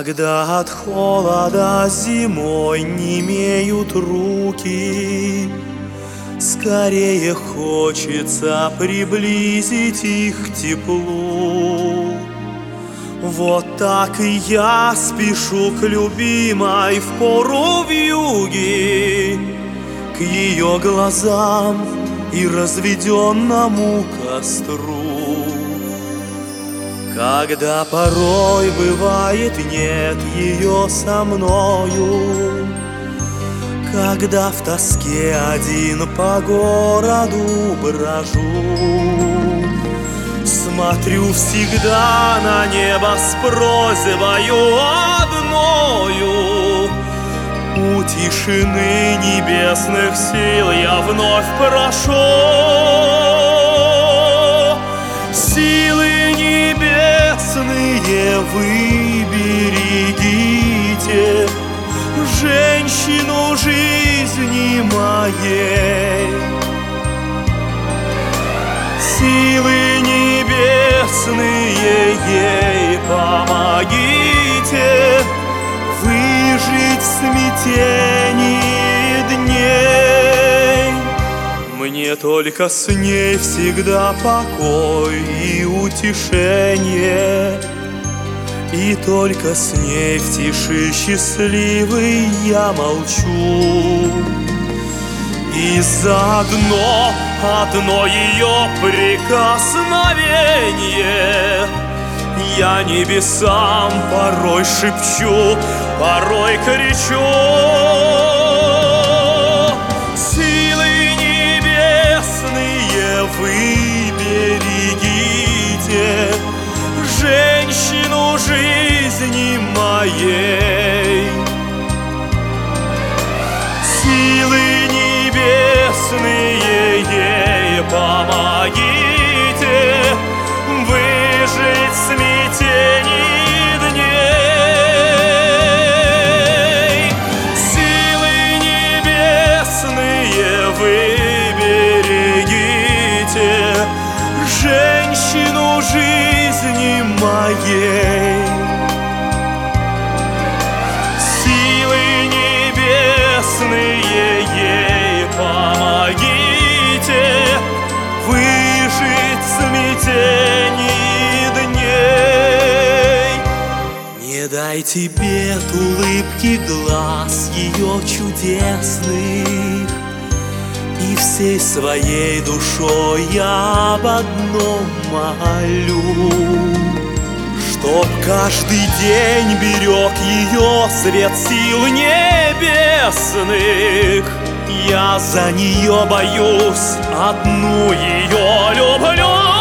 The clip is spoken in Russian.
Когда от холода зимой немеют руки, скорее хочется приблизить их к теплу. Вот так и я спешу к любимой в пору вьюги, к ее глазам и разведенному костру. Когда порой бывает нет ее со мною, когда в тоске один по городу брожу, смотрю всегда на небо с просьбою одною. У тишины небесных сил я вновь прошу. Силы небесные, вы берегите женщину жизни моей. Силы небесные, ей помогите выжить в смятении дней. Мне только с ней всегда покой и утешение, и только с ней в тиши счастливый я молчу. И заодно одно ее прикосновение я небесам порой шепчу, порой кричу. Силы небесные, вы берегите женщину жизни моей. Силы небесные, ей помогите выжить в смятении дней. Силы небесные, вы берегите женщину жизни моей. Силы небесные, ей помогите выжить в смятении дней. Не дайте бед улыбки глаз ее чудесных, и всей своей душой я об одном молю, чтоб каждый день берег ее свет сил небесных. Я за нее боюсь, одну ее люблю.